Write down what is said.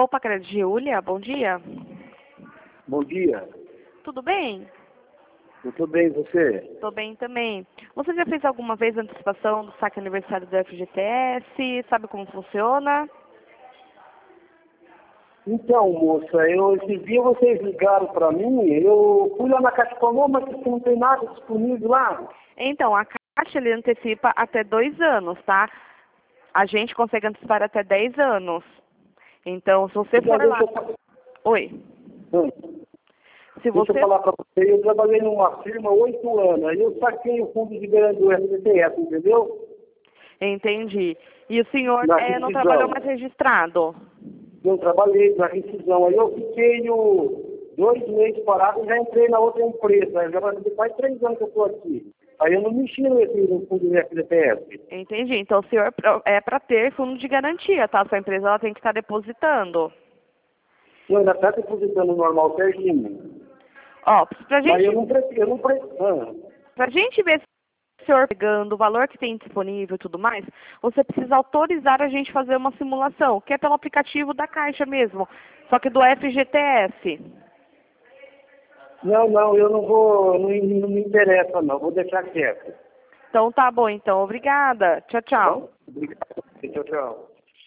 Poupa Crédito Giulia, bom dia. Bom dia. Tudo bem? Eu tô bem, você? Tô bem também. Você já fez alguma vez a antecipação do saque aniversário do FGTS? Sabe como funciona? Então, moça, esse dia vocês ligaram para mim, eu fui lá na Caixa Econômica, mas não tem nada disponível lá. Então, a Caixa ele antecipa até 2 anos, tá? A gente consegue antecipar até 10 anos. Então, se você Então, for lá... deixa eu, Oi. Se deixa eu você... falar para você, eu trabalhei numa firma há 8 anos, aí eu saquei o fundo de garantia do FGTS, entendeu? Entendi. E o senhor Na não rescisão. trabalhou mais registrado? Eu trabalhei na rescisão, aí eu fiquei 2 meses parado e já entrei na outra empresa, já vai fazer quase 3 anos que eu estou aqui. Aí eu não mexi no fundo do FGTS. Entendi. Então, o senhor é para ter fundo de garantia, tá? Sua empresa ela tem que estar depositando. Eu ainda está depositando normal certinho. Ó, Mas eu não preciso. pra gente ver se o senhor pegando o valor que tem disponível e tudo mais, você precisa autorizar a gente a fazer uma simulação, que é pelo aplicativo da Caixa mesmo, só que do FGTS. Não, eu não vou, não me interessa não, vou deixar quieto. Então tá bom, então. Obrigada. Tchau, Tá tchau. bom? Obrigado. Tchau, tchau.